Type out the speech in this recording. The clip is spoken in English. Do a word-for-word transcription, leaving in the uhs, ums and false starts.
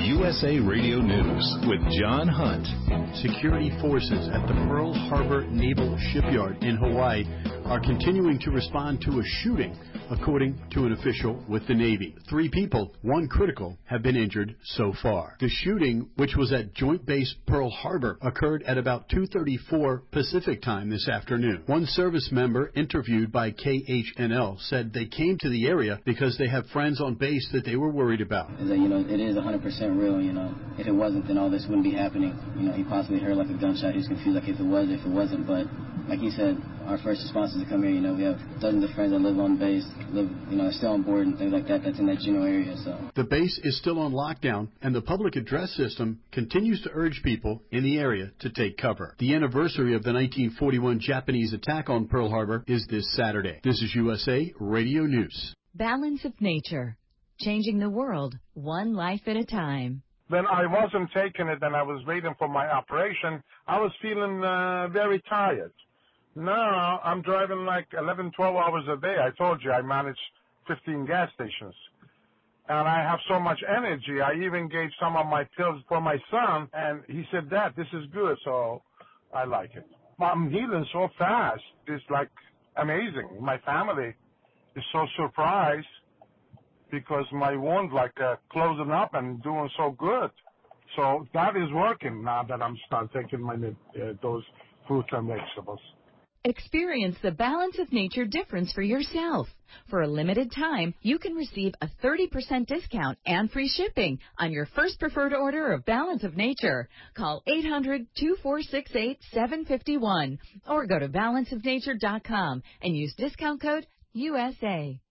U S A Radio News with John Hunt. Security forces at the Pearl Harbor Naval Shipyard in Hawaii are continuing to respond to a shooting, according to an official with the Navy. Three people, one critical, have been injured so far. The shooting, which was at Joint Base Pearl Harbor, occurred at about two thirty-four Pacific time this afternoon. One service member interviewed by K H N L said they came to the area because they have friends on base that they were worried about. That, you know, it is one hundred percent real, you know. If it wasn't, then all this wouldn't be happening. You know, he possibly heard like a gunshot. He was confused like if it was, if it wasn't. But like you said, our first response is to come here. You know, we have dozens of friends that live on base, live, you know, still on board and things like that. That's in that general area. So the base is still on lockdown, and the public address system continues to urge people in the area to take cover. The anniversary of the nineteen forty-one Japanese attack on Pearl Harbor is this Saturday. This is U S A Radio News. Balance of Nature, changing the world one life at a time. When I wasn't taking it and I was waiting for my operation, I was feeling uh, very tired. Now I'm driving like eleven, twelve hours a day. I told you I manage fifteen gas stations. And I have so much energy. I even gave some of my pills for my son, and he said, Dad, this is good, so I like it. I'm healing so fast. It's like amazing. My family is so surprised because my wound like uh, closing up and doing so good. So that is working now that I'm start taking my uh, those fruits and vegetables. Experience the Balance of Nature difference for yourself. For a limited time, you can receive a thirty percent discount and free shipping on your first preferred order of Balance of Nature. Call eight hundred, two four six eight, seven five one or go to balance of nature dot com and use discount code U S A.